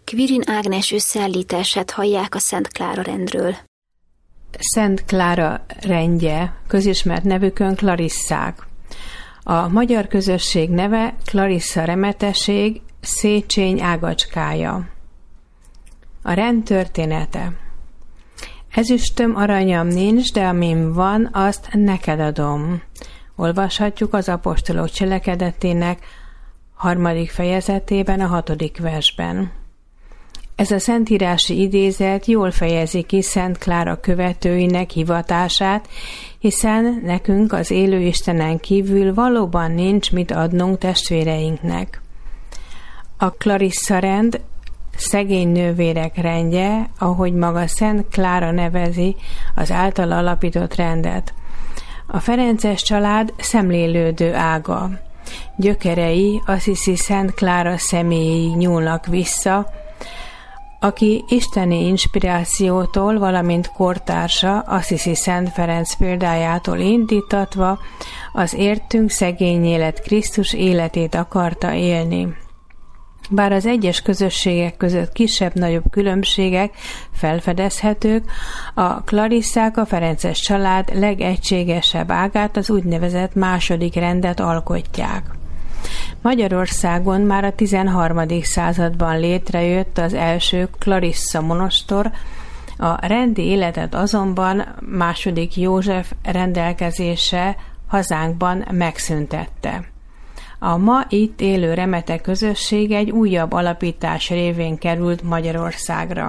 Quirin Ágnes összeállítását hallják a Szent Klára rendről. Szent Klára rendje, közismert nevükön Klarisszák. A magyar közösség neve Klarissza remeteség, Széchenyi ágacskája. A rend története. Ezüstöm, aranyam nincs, de amin van, azt neked adom. Olvashatjuk az apostolok cselekedetének 3. fejezetében, a 6. versben. Ez a szentírási idézet jól fejezi ki Szent Klára követőinek hivatását, hiszen nekünk az élő Istenen kívül valóban nincs mit adnunk testvéreinknek. A Klarissza rend szegény nővérek rendje, ahogy maga Szent Klára nevezi az általa alapított rendet. A ferences család szemlélődő ága. Gyökerei Assisi Szent Klára személyéig nyúlnak vissza, aki isteni inspirációtól, valamint kortársa Assisi Szent Ferenc példájától indítatva az értünk szegény élet Krisztus életét akarta élni. Bár az egyes közösségek között kisebb-nagyobb különbségek felfedezhetők, a klarisszák a ferences család legegységesebb ágát, az úgynevezett második rendet alkotják. Magyarországon már a 13. században létrejött az első Klarissza monostor, a rendi életet azonban II. József rendelkezése hazánkban megszüntette. A ma itt élő remete közösség egy újabb alapítás révén került Magyarországra.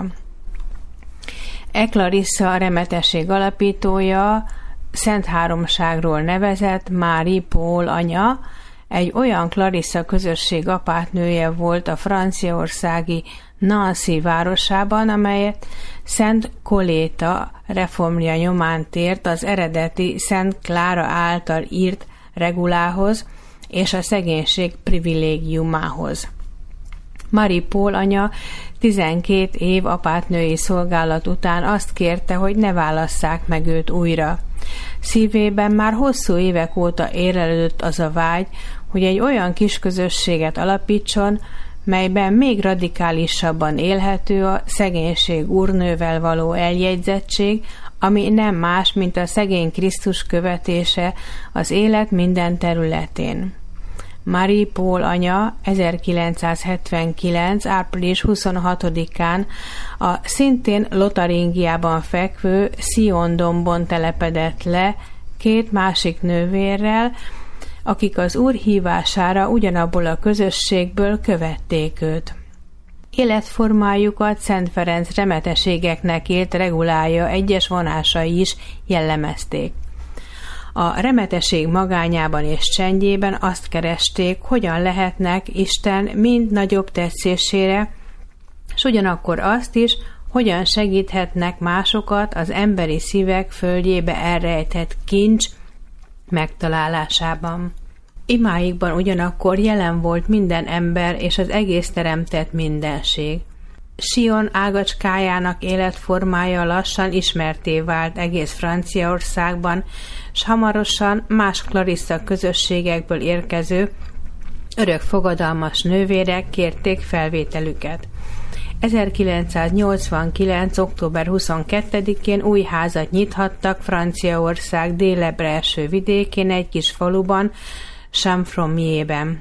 Klarissza remetesség alapítója Szent Háromságról nevezett Mári Pól anya, egy olyan Klarissza közösség apátnője volt a franciaországi Nancy városában, amelyet Szent Koléta reformja nyomán tért az eredeti Szent Klára által írt regulához és a szegénység privilégiumához. Marie Pól anya 12 év apátnői szolgálat után azt kérte, hogy ne válasszák meg őt újra. Szívében már hosszú évek óta érlelődött az a vágy, hogy egy olyan kis közösséget alapítson, melyben még radikálisabban élhető a szegénység úrnővel való eljegyzettség, ami nem más, mint a szegény Krisztus követése az élet minden területén. Marie Pól anya 1979. április 26-án a szintén Lotaringiában fekvő Sion-dombon telepedett le 2 másik nővérrel, akik az Úr hívására ugyanabból a közösségből követték őt. Életformájukat Szent Ferenc remeteségeknek írt regulája egyes vonásai is jellemezték. A remeteség magányában és csendjében azt keresték, hogyan lehetnek Isten mind nagyobb tetszésére, s ugyanakkor azt is, hogyan segíthetnek másokat az emberi szívek földjébe elrejtett kincs megtalálásában. Imáikban ugyanakkor jelen volt minden ember és az egész teremtett mindenség. Sion ágacskájának életformája lassan ismertté vált egész Franciaországban, s hamarosan más Klarissza közösségekből érkező örökfogadalmas nővérek kérték felvételüket. 1989. október 22-én új házat nyithattak Franciaország délebbre eső vidékén egy kis faluban, Chamfromiében.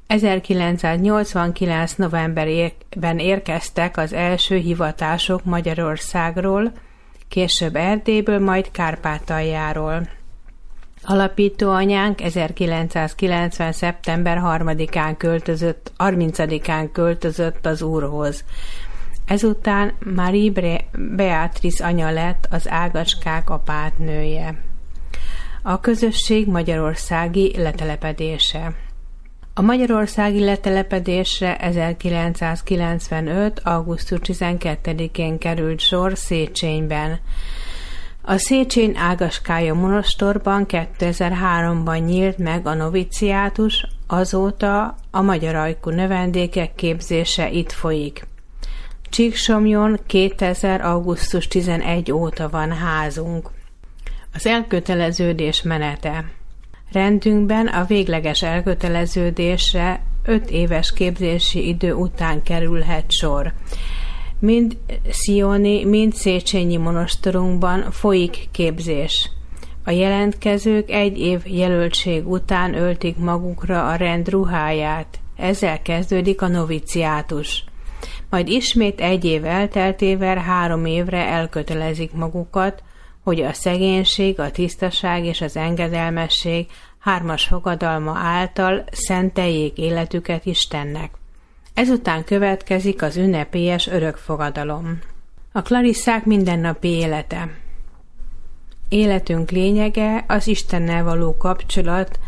1989. novemberében érkeztek az első hivatások Magyarországról, később Erdélyből, majd Kárpátaljáról. Alapítóanyánk 1990. szeptember 30-án költözött az Úrhoz. Ezután Marie Beatrice anya lett az ágacskák apátnője. A közösség magyarországi letelepedése. A magyarországi letelepedésre 1995. augusztus 12-én került sor Széchenyben. A Széchenyi ágaskája monostorban 2003-ban nyílt meg a noviciátus, azóta a magyar ajkú növendékek képzése itt folyik. Csíksomlyón 2000. augusztus 11 óta van házunk. Az elköteleződés menete. Rendünkben a végleges elköteleződésre 5 éves képzési idő után kerülhet sor. Mind Szioni, mind Széchenyi monostorunkban folyik képzés. A jelentkezők 1 év jelöltség után öltik magukra a rend ruháját. Ezzel kezdődik a noviciátus. Majd ismét 1 év elteltével 3 évre elkötelezik magukat, hogy a szegénység, a tisztaság és az engedelmesség 3-as fogadalma által szenteljék életüket Istennek. Ezután következik az ünnepélyes örökfogadalom. A klarisszák mindennapi élete. Életünk lényege az Istennel való kapcsolat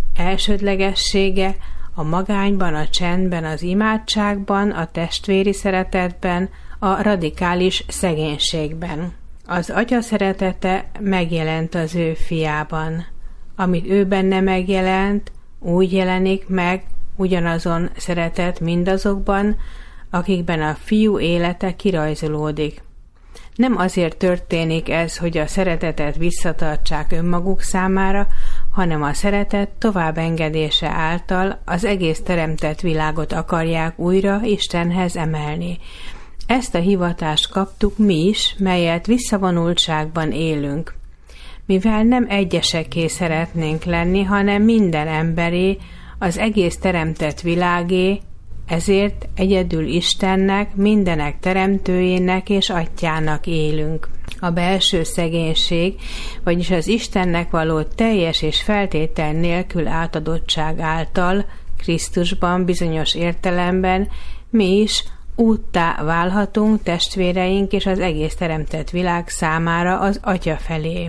elsődlegessége, a magányban, a csendben, az imádságban, a testvéri szeretetben, a radikális szegénységben. Az Atya szeretete megjelent az ő fiában. Amit ő benne megjelent, úgy jelenik meg ugyanazon szeretet mindazokban, akikben a fiú élete kirajzolódik. Nem azért történik ez, hogy a szeretetet visszatartsák önmaguk számára, hanem a szeretet továbbengedése által az egész teremtett világot akarják újra Istenhez emelni. Ezt a hivatást kaptuk mi is, melyet visszavonultságban élünk. Mivel nem egyesekké szeretnénk lenni, hanem minden emberé, az egész teremtett világé, ezért egyedül Istennek, mindenek teremtőjének és atyának élünk. A belső szegénység, vagyis az Istennek való teljes és feltétel nélkül átadottság által, Krisztusban bizonyos értelemben mi is úttá válhatunk testvéreink és az egész teremtett világ számára az Atya felé.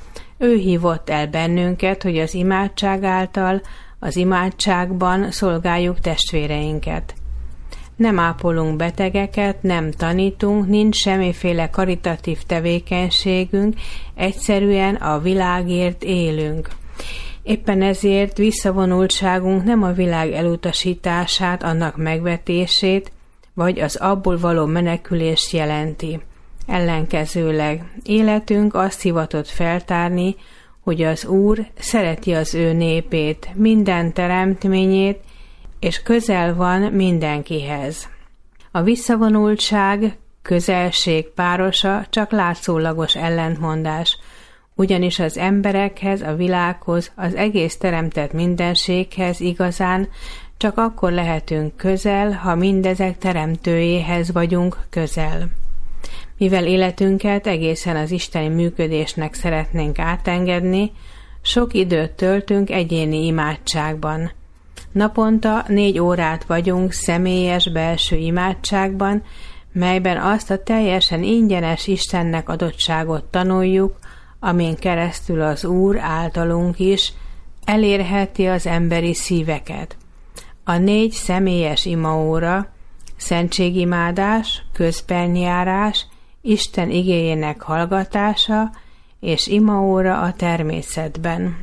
Ő hívott el bennünket, hogy az imádság által, az imádságban szolgáljuk testvéreinket. Nem ápolunk betegeket, nem tanítunk, nincs semmiféle karitatív tevékenységünk, egyszerűen a világért élünk. Éppen ezért visszavonultságunk nem a világ elutasítását, annak megvetését, vagy az abból való menekülést jelenti. Ellenkezőleg életünk azt hivatott feltárni, hogy az Úr szereti az ő népét, minden teremtményét, és közel van mindenkihez. A visszavonultság, közelség párosa csak látszólagos ellentmondás, ugyanis az emberekhez, a világhoz, az egész teremtett mindenséghez igazán csak akkor lehetünk közel, ha mindezek teremtőjéhez vagyunk közel. Mivel életünket egészen az isteni működésnek szeretnénk átengedni, sok időt töltünk egyéni imádságban. Naponta 4 órát vagyunk személyes belső imádságban, melyben azt a teljesen ingyenes Istennek adottságot tanuljuk, amin keresztül az Úr általunk is elérheti az emberi szíveket. A 4 személyes imaóra, szentségimádás, közpernyjárás, Isten igéjének hallgatása és imaóra a természetben.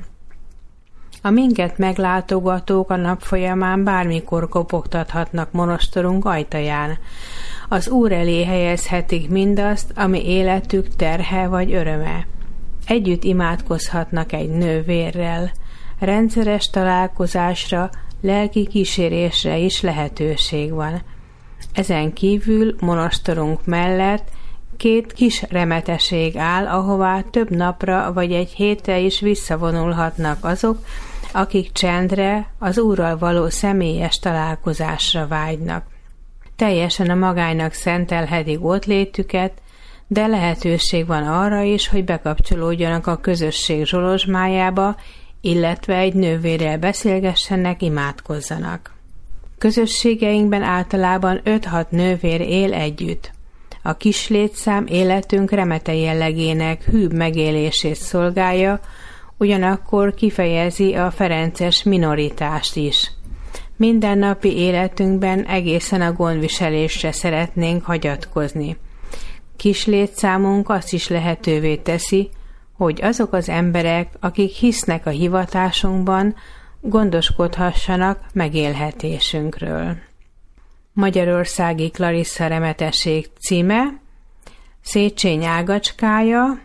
A minket meglátogatók a nap folyamán bármikor kopogtathatnak monostorunk ajtaján. Az Úr elé helyezhetik mindazt, ami életük terhe vagy öröme. Együtt imádkozhatnak egy nővérrel. Rendszeres találkozásra, lelki kísérésre is lehetőség van. Ezen kívül monostorunk mellett 2 kis remeteség áll, ahová több napra vagy egy hétre is visszavonulhatnak azok, akik csendre, az Úrral való személyes találkozásra vágynak. Teljesen a magánynak szentelhetik ott létüket, de lehetőség van arra is, hogy bekapcsolódjanak a közösség zsolozsmájába, illetve egy nővérrel beszélgessenek, imádkozzanak. Közösségeinkben általában 5-6 nővér él együtt. A kis létszám életünk remete jellegének hűbb megélését szolgálja, ugyanakkor kifejezi a ferences minoritást is. Mindennapi életünkben egészen a gondviselésre szeretnénk hagyatkozni. Kis létszámunk azt is lehetővé teszi, hogy azok az emberek, akik hisznek a hivatásunkban, gondoskodhassanak megélhetésünkről. Magyarországi Clarissa remetesség címe, Széchenyi Ágacskája,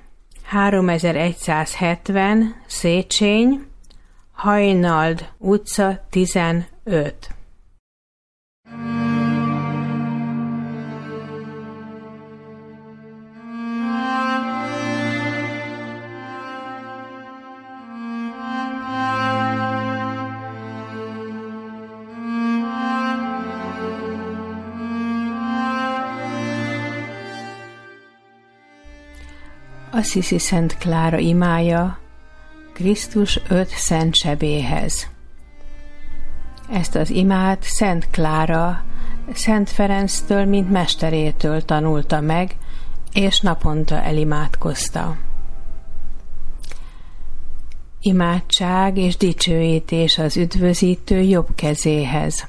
3170, Széchenyi, Hajnald utca 15. Assisi Szent Klára imája Krisztus 5 szent sebéhez. Ezt az imát Szent Klára Szent Ferenctől, mint mesterétől tanulta meg, és naponta elimádkozta. Imádság és dicsőítés az üdvözítő jobb kezéhez.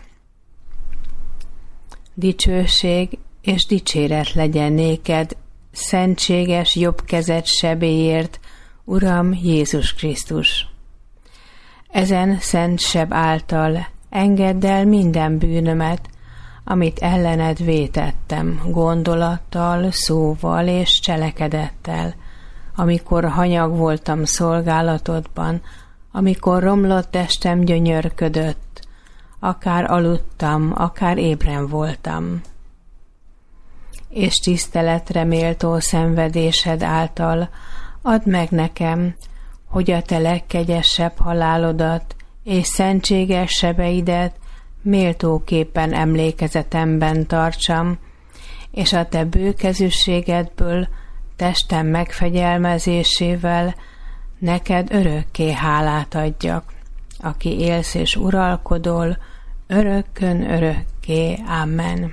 Dicsőség és dicséret legyen néked, szentséges jobb kezed sebéért, Uram Jézus Krisztus. Ezen szent seb által engedd el minden bűnömet, amit ellened vétettem, gondolattal, szóval és cselekedettel, amikor hanyag voltam szolgálatodban, amikor romlott testem gyönyörködött, akár aludtam, akár ébren voltam. És tiszteletre méltó szenvedésed által add meg nekem, hogy a te legkegyesebb halálodat és szentséges sebeidet méltóképpen emlékezetemben tartsam, és a te bőkezűségedből testem megfegyelmezésével neked örökké hálát adjak, aki élsz és uralkodol, örökkön örökké. Amen.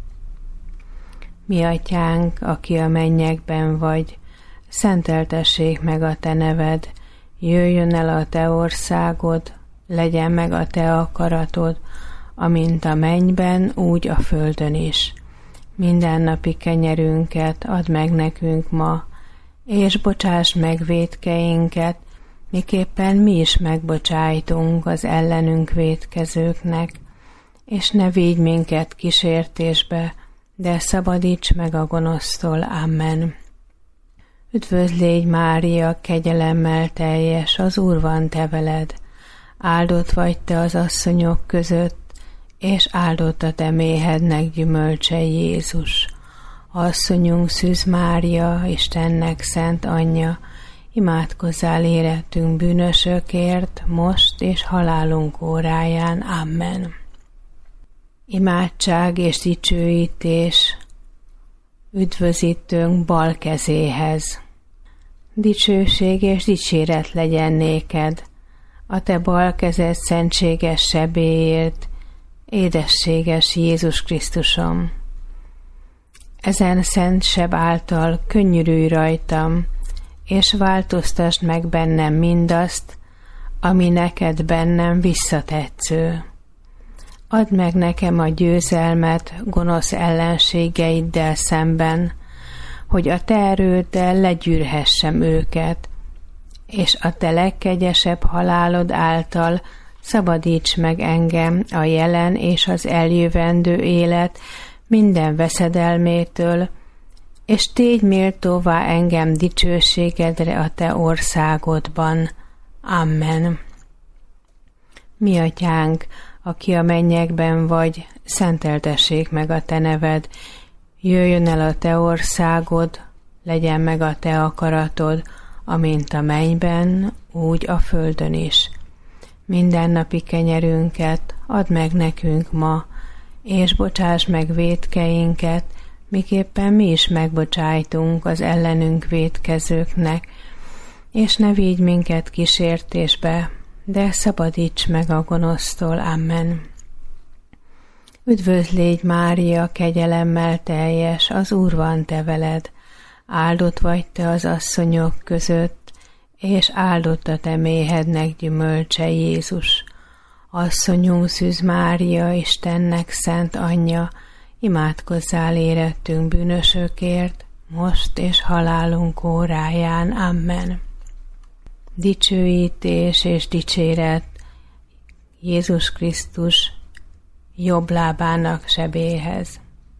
Mi atyánk, aki a mennyekben vagy, szenteltessék meg a te neved, jöjjön el a te országod, legyen meg a te akaratod, amint a mennyben, úgy a földön is. Mindennapi kenyerünket add meg nekünk ma, és bocsáss meg vétkeinket, miképpen mi is megbocsájtunk az ellenünk vétkezőknek, és ne vigy minket kísértésbe, de szabadíts meg a gonosztól. Amen. Üdvözl légy, Mária, kegyelemmel teljes, az Úr van te veled. Áldott vagy te az asszonyok között, és áldott a te méhednek gyümölcse, Jézus. Asszonyunk Szűz Mária, Istennek szent anyja, imádkozzál érettünk bűnösökért, most és halálunk óráján. Amen. Imádság és dicsőítés üdvözítőnk bal kezéhez. Dicsőség és dicséret legyen néked, a te bal kezed szentséges sebéért, édességes Jézus Krisztusom. Ezen szent seb által könnyörülj rajtam, és változtasd meg bennem mindazt, ami neked bennem visszatetsző. Add meg nekem a győzelmet gonosz ellenségeiddel szemben, hogy a te erőddel legyűrhessem őket, és a te legkegyesebb halálod által szabadíts meg engem a jelen és az eljövendő élet minden veszedelmétől, és tégy méltóvá engem dicsőségedre a te országodban. Amen. Mi atyánk, aki a mennyekben vagy, szenteltessék meg a te neved, jöjjön el a te országod, legyen meg a te akaratod, amint a mennyben, úgy a földön is. Mindennapi kenyerünket add meg nekünk ma, és bocsáss meg vétkeinket, miképpen mi is megbocsájtunk az ellenünk vétkezőknek, és ne vigy minket kísértésbe, de szabadíts meg a gonosztól. Amen. Üdvözl légy, Mária, kegyelemmel teljes, az Úr van te veled. Áldott vagy te az asszonyok között, és áldott a te méhednek gyümölcse, Jézus. Asszonyunk Szűz Mária, Istennek szent anyja, imádkozzál érettünk bűnösökért, most és halálunk óráján. Amen. Dicsőítés és dicséret Jézus Krisztus jobb lábának sebéhez.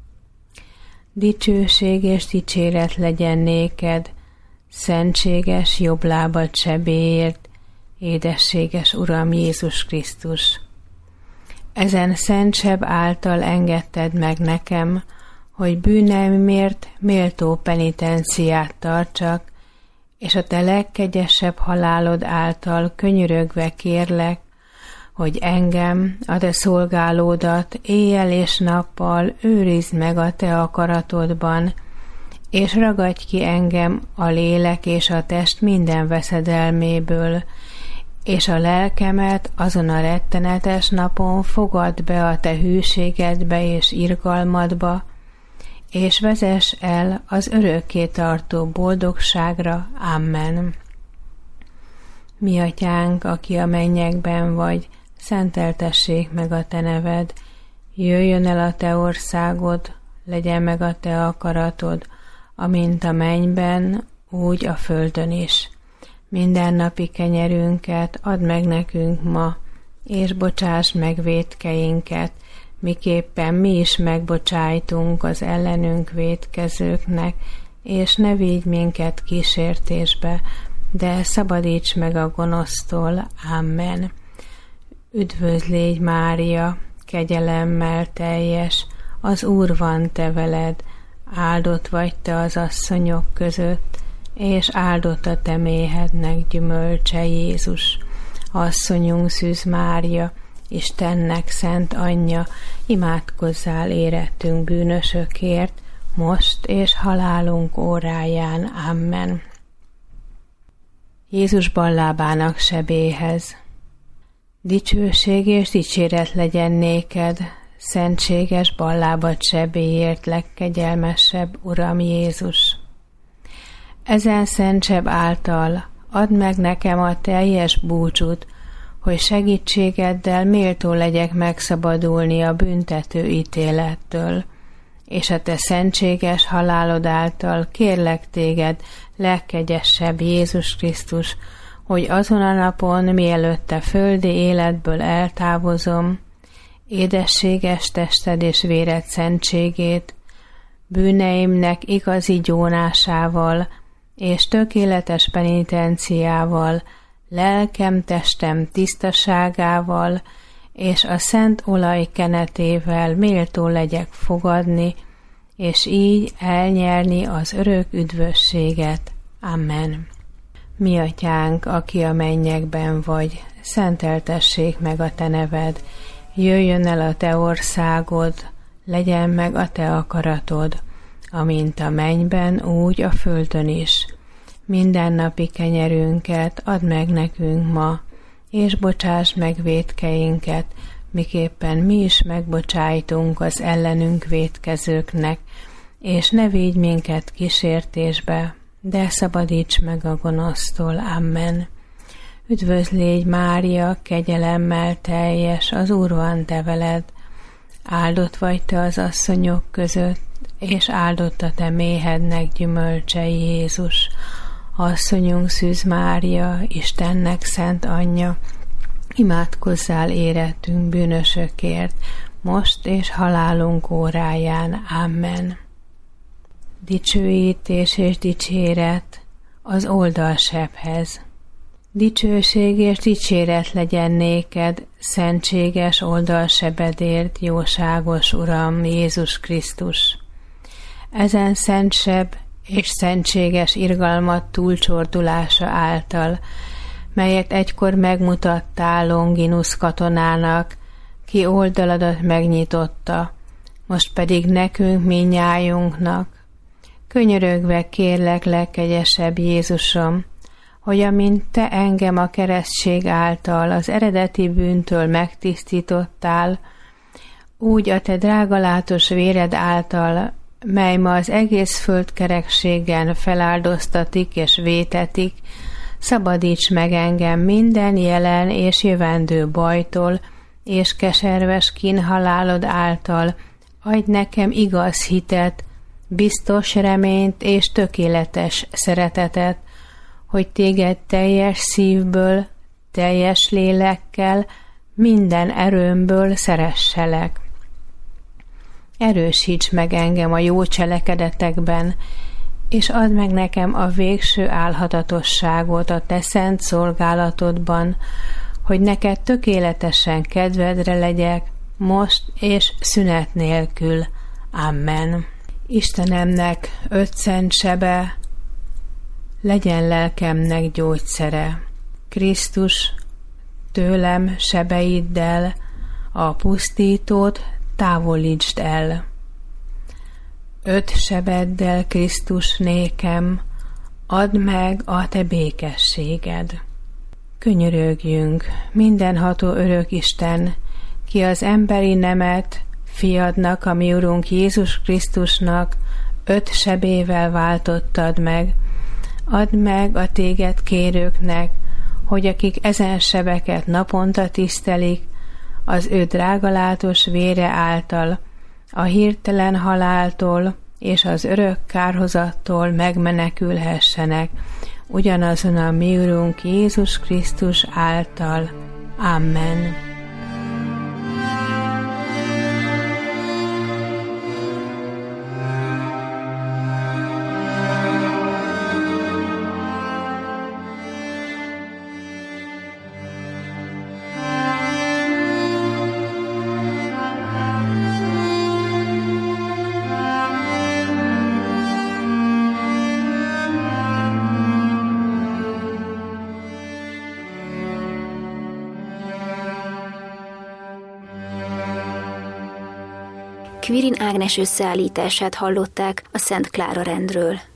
Dicsőség és dicséret legyen néked, szentséges jobb lábad sebéért, édességes Uram Jézus Krisztus. Ezen szent seb által engedted meg nekem, hogy bűneimért méltó penitenciát tartsak, és a te legkegyesebb halálod által könyörögve kérlek, hogy engem, a te szolgálódat éjjel és nappal őrizd meg a te akaratodban, és ragadj ki engem a lélek és a test minden veszedelméből, és a lelkemet azon a rettenetes napon fogadd be a te hűségedbe és irgalmadba, és vezess el az örökké tartó boldogságra. Amen. Mi atyánk, aki a mennyekben vagy, szenteltessék meg a te neved, jöjjön el a te országod, legyen meg a te akaratod, amint a mennyben, úgy a földön is. Mindennapi kenyerünket add meg nekünk ma, és bocsáss meg vétkeinket, miképpen mi is megbocsájtunk az ellenünk vétkezőknek, és ne vigy minket kísértésbe, de szabadíts meg a gonosztól. Amen. Üdvözl légy, Mária, kegyelemmel teljes, az Úr van te veled, áldott vagy te az asszonyok között, és áldott a te méhednek gyümölcse, Jézus. Asszonyunk Szűz Mária, Istennek szent anyja, imádkozzál érettünk bűnösökért, most és halálunk óráján. Amen. Jézus ballábának sebéhez. Dicsőség és dicséret legyen néked, szentséges ballábad sebéért, legkegyelmesebb Uram Jézus. Ezen szent seb által add meg nekem a teljes búcsút, hogy segítségeddel méltó legyek megszabadulni a büntető ítélettől, és a te szentséges halálod által kérlek téged, legkegyesebb Jézus Krisztus, hogy azon a napon, mielőtt a földi életből eltávozom, édességes tested és véred szentségét, bűneimnek igazi gyónásával és tökéletes penitenciával, lelkem, testem tisztaságával és a szent olaj kenetével méltó legyek fogadni, és így elnyerni az örök üdvösséget. Amen. Mi atyánk, aki a mennyekben vagy, szenteltessék meg a te neved, jöjjön el a te országod, legyen meg a te akaratod, amint a mennyben, úgy a földön is. Mindennapi kenyerünket add meg nekünk ma, és bocsáss meg vétkeinket, miképpen mi is megbocsájtunk az ellenünk vétkezőknek, és ne vigy minket kísértésbe, de szabadíts meg a gonosztól. Amen. Üdvözl légy, Mária, kegyelemmel teljes, az Úr van te veled, áldott vagy te az asszonyok között, és áldott a te méhednek gyümölcse, Jézus. Asszonyunk Szűz Mária, Istennek szent anyja, imádkozzál érettünk bűnösökért, most és halálunk óráján. Amen. Dicsőítés és dicséret az oldalsebhez. Dicsőség és dicséret legyen néked, szentséges oldalsebedért, jóságos Uram Jézus Krisztus. Ezen szent seb és szentséges irgalmat túlcsordulása által, melyet egykor megmutattál Longinus katonának, ki oldaladat megnyitotta, most pedig nekünk mindnyájunknak. Könyörögve kérlek, legkegyesebb Jézusom, hogy amint te engem a keresztség által az eredeti bűntől megtisztítottál, úgy a te drágalátos véred által, mely ma az egész földkerekségen feláldoztatik és vétetik, szabadíts meg engem minden jelen és jövendő bajtól, és keserves kínhalálod által adj nekem igaz hitet, biztos reményt és tökéletes szeretetet, hogy téged teljes szívből, teljes lélekkel, minden erőmből szeresselek. Erősíts meg engem a jó cselekedetekben, és add meg nekem a végső álhatatosságot a te szent szolgálatodban, hogy neked tökéletesen kedvedre legyek, most és szünet nélkül. Amen. Istenemnek 5 szent sebe, legyen lelkemnek gyógyszere. Krisztus, tőlem sebeiddel a pusztítót távolítsd el. 5 sebeddel, Krisztus, nékem, add meg a te békességed. Könyörögjünk, mindenható örök Isten, ki az emberi nemet fiadnak, a mi Urunk Jézus Krisztusnak 5 sebével váltottad meg, add meg a téged kérőknek, hogy akik ezen sebeket naponta tisztelik, az ő drágalátos vére által, a hirtelen haláltól és az örök kárhozattól megmenekülhessenek, ugyanazon a mi Urunk Jézus Krisztus által. Amen. Quirin Ágnes összeállítását hallották a Szent Klára rendről.